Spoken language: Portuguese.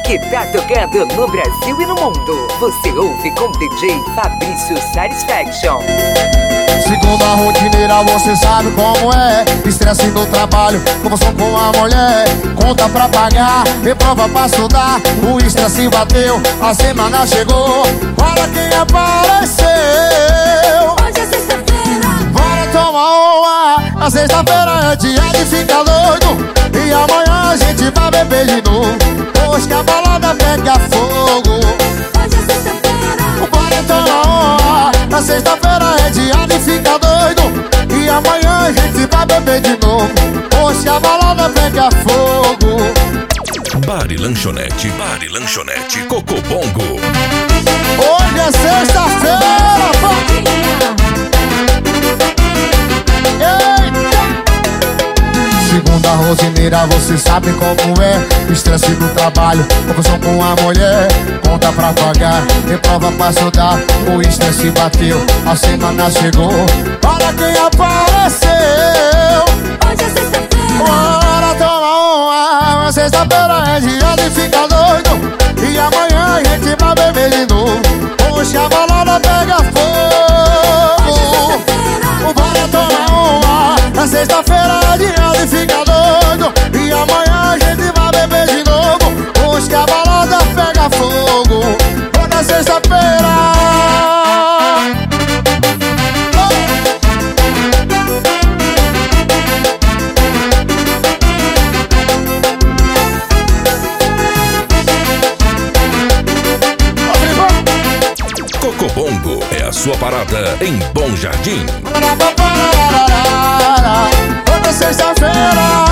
que tá tocando no Brasil e no mundo. Você ouve com DJ Fabrício Satisfaction. Segunda rotineira, você sabe como é. Estresse no trabalho, confusão com a mulher. Conta pra pagar, reprova pra estudar. O estresse bateu, a semana chegou. Olha quem apareceu. Hoje é sexta-feira, Bora tomar uma. A sexta-feira é dia de ficar doido. E amanhã a gente vai beber de novo. Hoje que a balada pega fogo. hoje é sexta-feira, Bora tomar uma. A sexta-feira é dia de ficar doido. E amanhã a gente vai beber de novo. Hoje a balada pega fogo. Bar e lanchonete Cocobongo. Hoje é sexta-feira, Segunda rotineira, você sabe como é. Estresse no trabalho, confusão com a mulher. Conta pra pagar, reprova pra estudar. O estresse bateu, a semana chegou. Olha quem apareceu. hoje é sexta-feira, Bora tomar uma. Sexta-feira é dia de ficar doido. E amanhã a gente vai beber de novo. Hoje a balada pega fogo. Bora tomar uma. Sexta-feira é dia de ficar doido. E amanhã a gente vai beber de novo. Hoje que a balada pega fogo. Hoje é sexta-feira. Cocobongo é a sua parada em Bom Jardim. Hoje é sexta-feira.